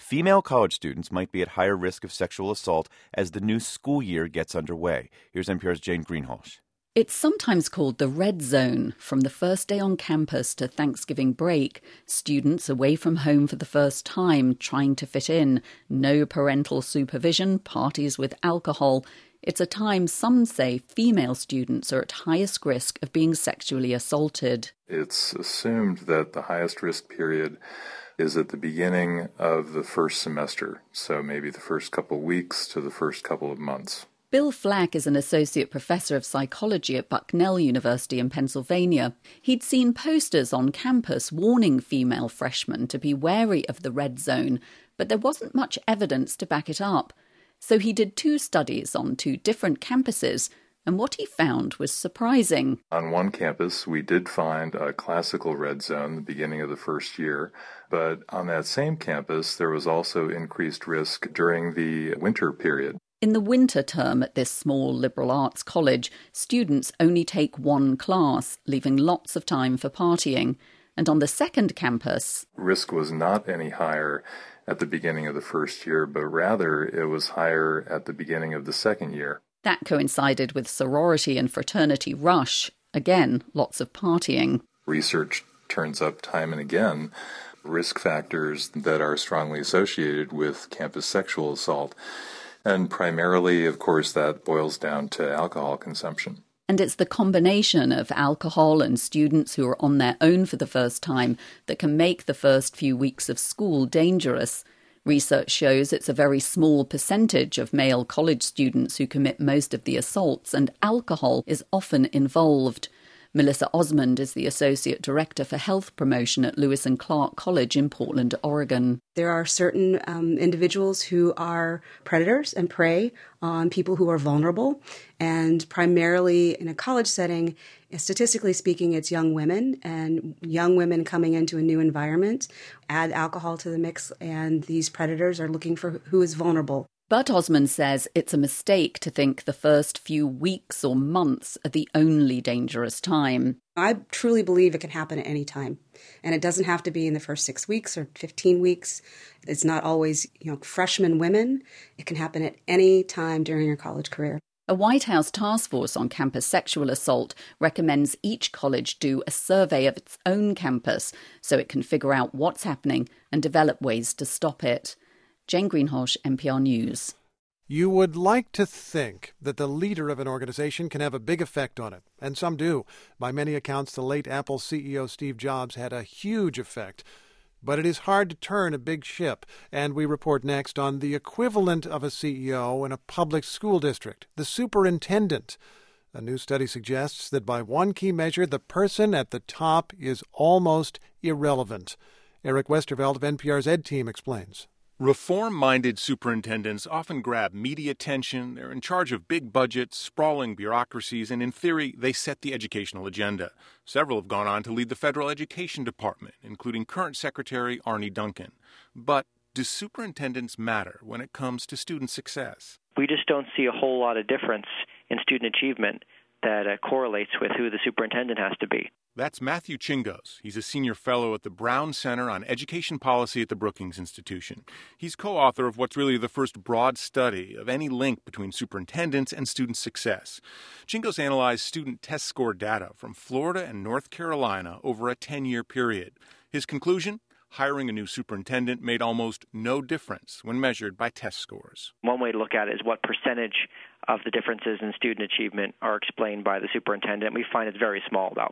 female college students might be at higher risk of sexual assault as the new school year gets underway. Here's NPR's Jane Greenhalgh. It's sometimes called the red zone. From the first day on campus to Thanksgiving break, students away from home for the first time, trying to fit in. No parental supervision, parties with alcohol. It's a time some say female students are at highest risk of being sexually assaulted. It's assumed that the highest risk period is at the beginning of the first semester, so maybe the first couple weeks to the first couple of months. Bill Flack is an associate professor of psychology at Bucknell University in Pennsylvania. He'd seen posters on campus warning female freshmen to be wary of the red zone, but there wasn't much evidence to back it up. So he did 2 studies on 2 different campuses, and what he found was surprising. On one campus, we did find a classical red zone the beginning of the first year, but on that same campus, there was also increased risk during the winter period. In the winter term at this small liberal arts college, students only take 1 class, leaving lots of time for partying. And on the second campus, risk was not any higher at the beginning of the first year, but rather it was higher at the beginning of the second year. That coincided with sorority and fraternity rush. Again, lots of partying. Research turns up time and again risk factors that are strongly associated with campus sexual assault. And primarily, of course, that boils down to alcohol consumption. And it's the combination of alcohol and students who are on their own for the first time that can make the first few weeks of school dangerous. Research shows it's a very small percentage of male college students who commit most of the assaults, and alcohol is often involved. Melissa Osmond is the Associate Director for Health Promotion at Lewis and Clark College in Portland, Oregon. There are certain individuals who are predators and prey on people who are vulnerable. And primarily in a college setting, statistically speaking, it's young women. And young women coming into a new environment add alcohol to the mix, and these predators are looking for who is vulnerable. But Osmond says it's a mistake to think the first few weeks or months are the only dangerous time. I truly believe it can happen at any time. And it doesn't have to be in the first 6 weeks or 15 weeks. It's not always, freshman women. It can happen at any time during your college career. A White House task force on campus sexual assault recommends each college do a survey of its own campus so it can figure out what's happening and develop ways to stop it. Jane Greenhalgh, NPR News. You would like to think that the leader of an organization can have a big effect on it, and some do. By many accounts, the late Apple CEO Steve Jobs had a huge effect. But it is hard to turn a big ship, and we report next on the equivalent of a CEO in a public school district, the superintendent. A new study suggests that by one key measure, the person at the top is almost irrelevant. Eric Westerveld of NPR's Ed Team explains. Reform-minded superintendents often grab media attention. They're in charge of big budgets, sprawling bureaucracies, and in theory, they set the educational agenda. Several have gone on to lead the Federal Education Department, including current Secretary Arne Duncan. But do superintendents matter when it comes to student success? We just don't see a whole lot of difference in student achievement that correlates with who the superintendent has to be. That's Matthew Chingos. He's a senior fellow at the Brown Center on Education Policy at the Brookings Institution. He's co-author of what's really the first broad study of any link between superintendents and student success. Chingos analyzed student test score data from Florida and North Carolina over a 10-year period. His conclusion? Hiring a new superintendent made almost no difference when measured by test scores. One way to look at it is what percentage of the differences in student achievement are explained by the superintendent. We find it's very small, about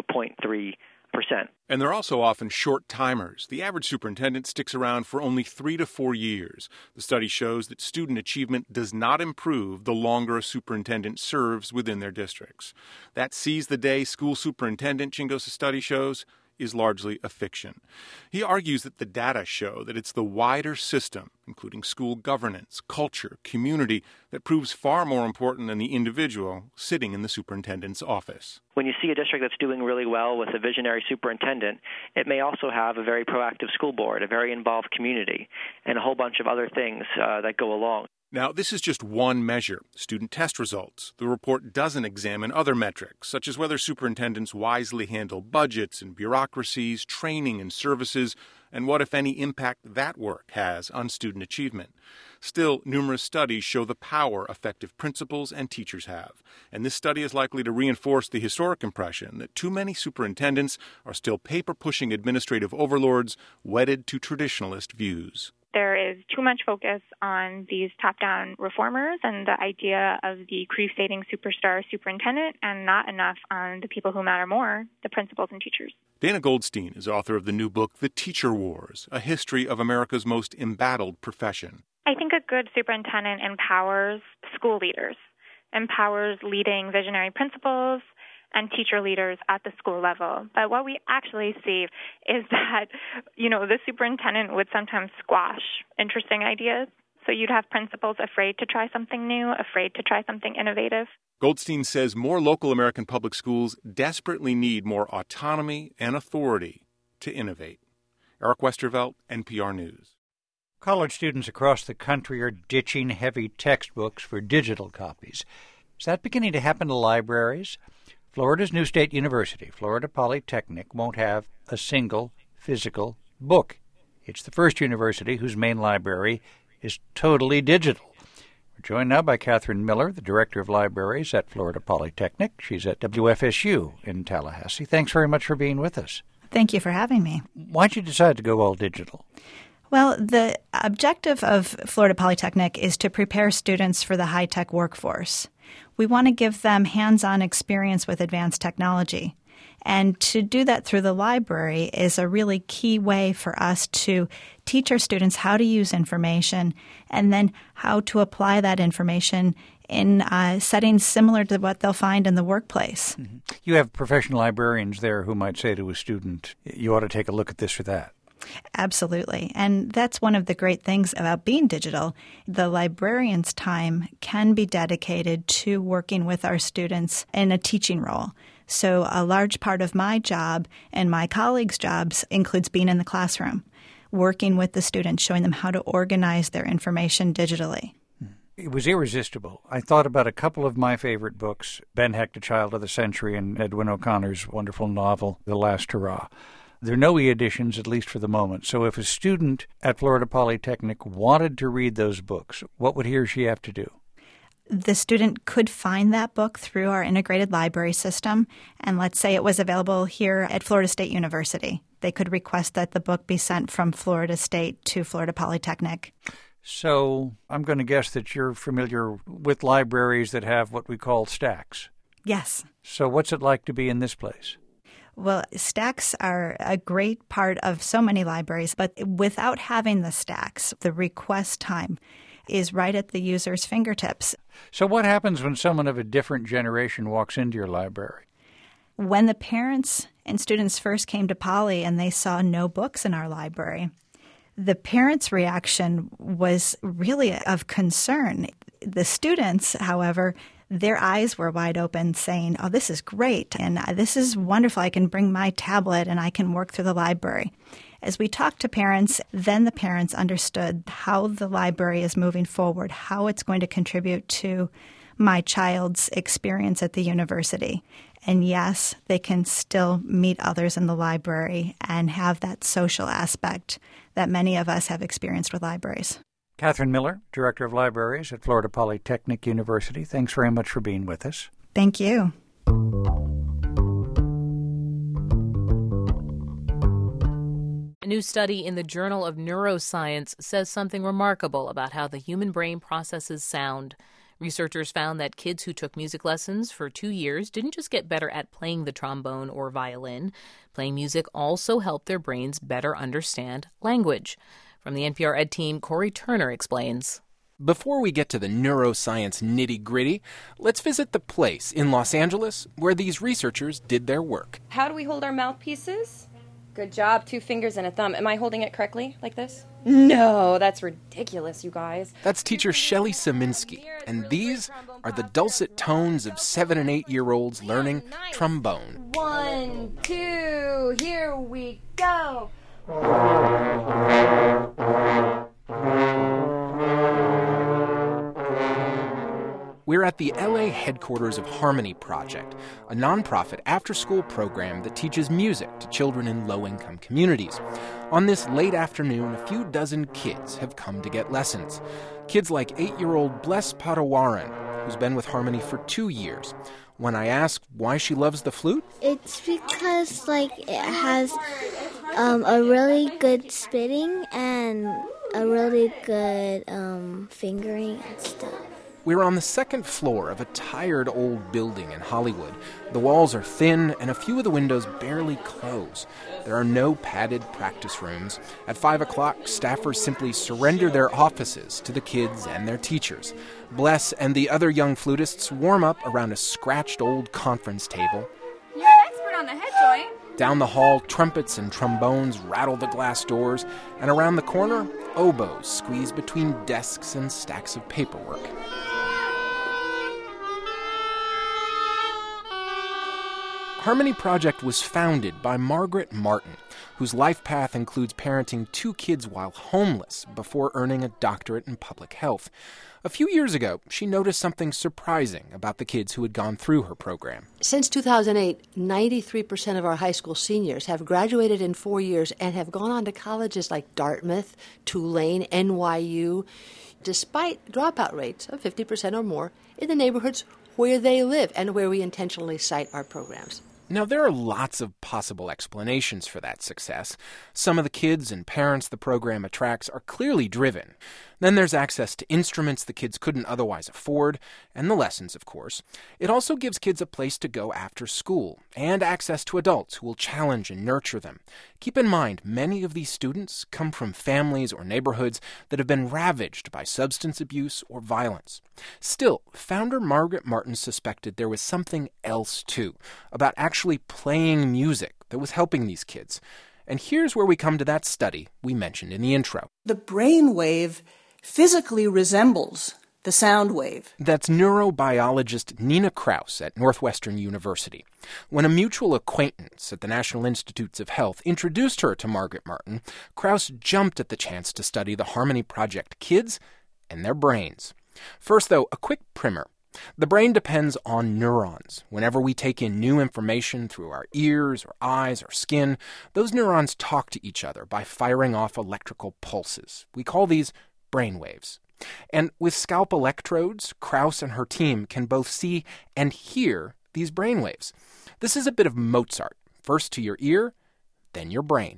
0.3%. And they're also often short timers. The average superintendent sticks around for only 3 to 4 years. The study shows that student achievement does not improve the longer a superintendent serves within their districts. That seize-the-day school superintendent, Chingos' study shows, is largely a fiction. He argues that the data show that it's the wider system, including school governance, culture, community, that proves far more important than the individual sitting in the superintendent's office. When you see a district that's doing really well with a visionary superintendent, it may also have a very proactive school board, a very involved community, and a whole bunch of other things that go along. Now, this is just one measure, student test results. The report doesn't examine other metrics, such as whether superintendents wisely handle budgets and bureaucracies, training and services, and what, if any, impact that work has on student achievement. Still, numerous studies show the power effective principals and teachers have, and this study is likely to reinforce the historic impression that too many superintendents are still paper-pushing administrative overlords wedded to traditionalist views. There is too much focus on these top-down reformers and the idea of the crusading superstar superintendent, and not enough on the people who matter more, the principals and teachers. Dana Goldstein is author of the new book, The Teacher Wars, A History of America's Most Embattled Profession. I think a good superintendent empowers school leaders, empowers leading visionary principals and teacher leaders at the school level. But what we actually see is that, the superintendent would sometimes squash interesting ideas. So you'd have principals afraid to try something new, afraid to try something innovative. Goldstein says more local American public schools desperately need more autonomy and authority to innovate. Eric Westervelt, NPR News. College students across the country are ditching heavy textbooks for digital copies. Is that beginning to happen to libraries? Florida's new state university, Florida Polytechnic, won't have a single physical book. It's the first university whose main library is totally digital. We're joined now by Catherine Miller, the Director of Libraries at Florida Polytechnic. She's at WFSU in Tallahassee. Thanks very much for being with us. Thank you for having me. Why'd you decide to go all digital? Well, the objective of Florida Polytechnic is to prepare students for the high-tech workforce. We want to give them hands-on experience with advanced technology. And to do that through the library is a really key way for us to teach our students how to use information and then how to apply that information in settings similar to what they'll find in the workplace. Mm-hmm. You have professional librarians there who might say to a student, you ought to take a look at this or that. Absolutely. And that's one of the great things about being digital. The librarian's time can be dedicated to working with our students in a teaching role. So a large part of my job and my colleagues' jobs includes being in the classroom, working with the students, showing them how to organize their information digitally. It was irresistible. I thought about a couple of my favorite books, Ben Hecht, A Child of the Century, and Edwin O'Connor's wonderful novel, The Last Hurrah. There are no e-editions, at least for the moment. So if a student at Florida Polytechnic wanted to read those books, what would he or she have to do? The student could find that book through our integrated library system. And let's say it was available here at Florida State University. They could request that the book be sent from Florida State to Florida Polytechnic. So I'm going to guess that you're familiar with libraries that have what we call stacks. Yes. So what's it like to be in this place? Well, stacks are a great part of so many libraries, but without having the stacks, the request time is right at the user's fingertips. So what happens when someone of a different generation walks into your library? When the parents and students first came to Poly and they saw no books in our library, the parents' reaction was really of concern. The students, however, their eyes were wide open saying, oh, this is great, and this is wonderful. I can bring my tablet and I can work through the library. As we talked to parents, then the parents understood how the library is moving forward, how it's going to contribute to my child's experience at the university. And yes, they can still meet others in the library and have that social aspect that many of us have experienced with libraries. Catherine Miller, Director of Libraries at Florida Polytechnic University, thanks very much for being with us. Thank you. A new study in the Journal of Neuroscience says something remarkable about how the human brain processes sound. Researchers found that kids who took music lessons for 2 years didn't just get better at playing the trombone or violin. Playing music also helped their brains better understand language. From the NPR Ed team, Corey Turner explains. Before we get to the neuroscience nitty-gritty, let's visit the place in Los Angeles where these researchers did their work. How do we hold our mouthpieces? Good job, 2 fingers and a thumb. Am I holding it correctly, like this? No, that's ridiculous, you guys. That's teacher Shelly Saminsky, and these are the dulcet tones of 7- and 8-year-olds learning trombone. 1, 2, here we go. We're at the LA headquarters of Harmony Project, a nonprofit after-school program that teaches music to children in low-income communities. On this late afternoon, a few dozen kids have come to get lessons. Kids like 8-year-old Bless Padawaran, who's been with Harmony for 2 years. When I asked why she loves the flute, it's because it has a really good spitting and a really good fingering and stuff. we're on the second floor of a tired old building in Hollywood. The walls are thin and a few of the windows barely close. There are no padded practice rooms. At 5 o'clock, staffers simply surrender their offices to the kids and their teachers. Bless and the other young flutists warm up around a scratched old conference table. You're an expert on the head joint. Down the hall, trumpets and trombones rattle the glass doors, and around the corner, oboes squeeze between desks and stacks of paperwork. Harmony Project was founded by Margaret Martin, whose life path includes parenting 2 kids while homeless before earning a doctorate in public health. A few years ago, she noticed something surprising about the kids who had gone through her program. Since 2008, 93% of our high school seniors have graduated in 4 years and have gone on to colleges like Dartmouth, Tulane, NYU, despite dropout rates of 50% or more in the neighborhoods where they live and where we intentionally site our programs. Now, there are lots of possible explanations for that success. Some of the kids and parents the program attracts are clearly driven. Then there's access to instruments the kids couldn't otherwise afford, and the lessons, of course. It also gives kids a place to go after school, and access to adults who will challenge and nurture them. Keep in mind, many of these students come from families or neighborhoods that have been ravaged by substance abuse or violence. Still, founder Margaret Martin suspected there was something else, too, about actually playing music that was helping these kids. And here's where we come to that study we mentioned in the intro. The brain wave physically resembles the sound wave. That's neurobiologist Nina Kraus at Northwestern University. When a mutual acquaintance at the National Institutes of Health introduced her to Margaret Martin, Kraus jumped at the chance to study the Harmony Project kids and their brains. First, though, a quick primer. The brain depends on neurons. Whenever we take in new information through our ears or eyes or skin, those neurons talk to each other by firing off electrical pulses. We call these brain waves. And with scalp electrodes, Kraus and her team can both see and hear these brain waves. This is a bit of Mozart. First to your ear, then your brain.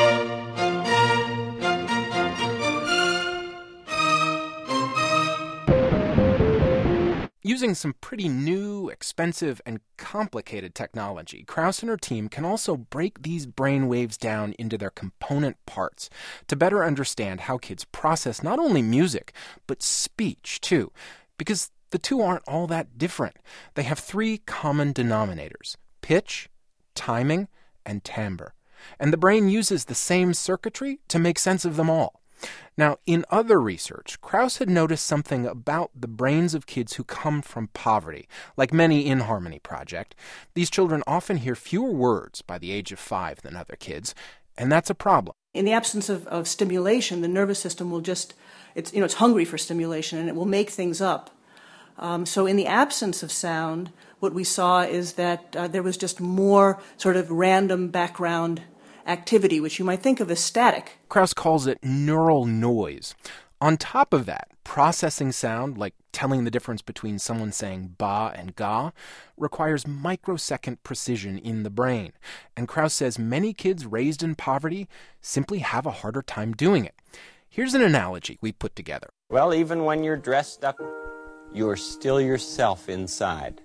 Using some pretty new, expensive, and complicated technology, Kraus and her team can also break these brain waves down into their component parts to better understand how kids process not only music, but speech, too. Because the two aren't all that different. They have 3 common denominators: pitch, timing, and timbre. And the brain uses the same circuitry to make sense of them all. Now, in other research, Kraus had noticed something about the brains of kids who come from poverty. Like many in Harmony Project, these children often hear fewer words by the age of 5 than other kids, and that's a problem. In the absence of stimulation, the nervous system will it's hungry for stimulation, and it will make things up. So in the absence of sound, what we saw is that there was just more sort of random background activity, which you might think of as static. Kraus calls it neural noise. On top of that, processing sound, like telling the difference between someone saying ba and ga, requires microsecond precision in the brain. And Kraus says many kids raised in poverty simply have a harder time doing it. Here's an analogy we put together. Well, even when you're dressed up, you're still yourself inside.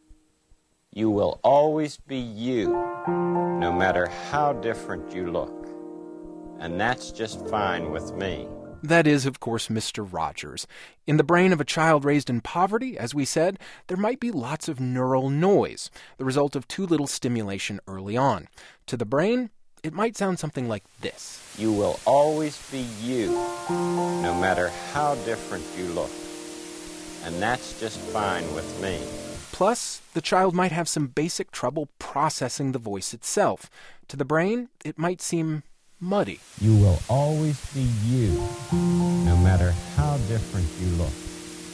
You will always be you, no matter how different you look. And that's just fine with me. That is, of course, Mr. Rogers. In the brain of a child raised in poverty, as we said, there might be lots of neural noise, the result of too little stimulation early on. To the brain, it might sound something like this. You will always be you, no matter how different you look. And that's just fine with me. Plus, the child might have some basic trouble processing the voice itself. To the brain, it might seem muddy. You will always be you, no matter how different you look.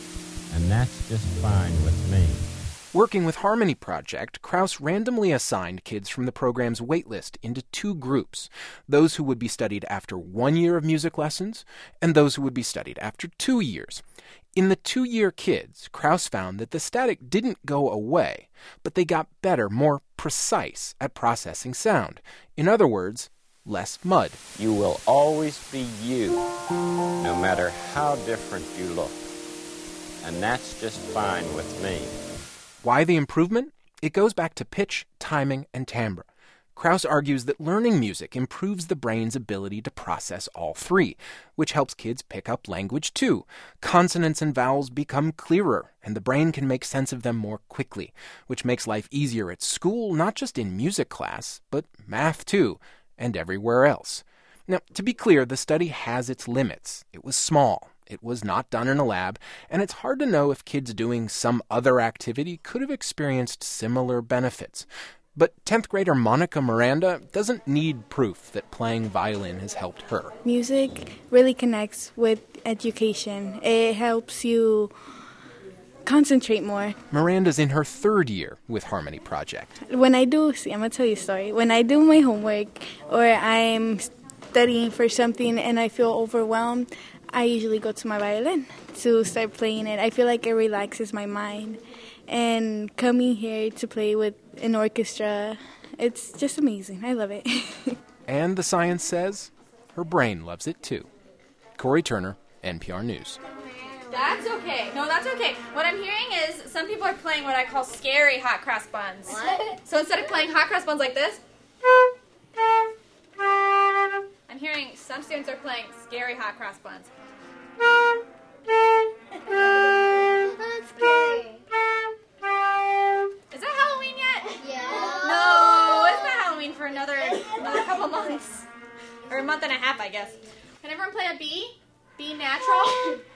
and that's just fine with me. Working with Harmony Project, Krauss randomly assigned kids from the program's waitlist into 2 groups, those who would be studied after 1 year of music lessons and those who would be studied after 2 years. In the 2-year kids, Krauss found that the static didn't go away, but they got better, more precise at processing sound. In other words, less mud. You will always be you, no matter how different you look. And that's just fine with me. Why the improvement? It goes back to pitch, timing, and timbre. Krauss argues that learning music improves the brain's ability to process all 3, which helps kids pick up language too. Consonants and vowels become clearer, and the brain can make sense of them more quickly, which makes life easier at school, not just in music class, but math too, and everywhere else. Now, to be clear, the study has its limits. It was small. It was not done in a lab, and it's hard to know if kids doing some other activity could have experienced similar benefits. But 10th grader Monica Miranda doesn't need proof that playing violin has helped her. Music really connects with education. It helps you concentrate more. Miranda's in her 3rd year with Harmony Project. When I do, I'm going to tell you a story. When I do my homework or I'm studying for something and I feel overwhelmed, I usually go to my violin to start playing it. I feel like it relaxes my mind. And coming here to play with an orchestra, it's just amazing. I love it. And the science says her brain loves it too. Corey Turner, NPR News. That's okay. No, that's okay. What I'm hearing is some people are playing what I call scary hot cross buns. What? So instead of playing hot cross buns like this, I'm hearing some students are playing scary hot cross buns. That's scary. Is that Halloween yet? Yeah. No, it's not Halloween for another couple months. Or a month and a half, I guess. Can everyone play a B? B natural?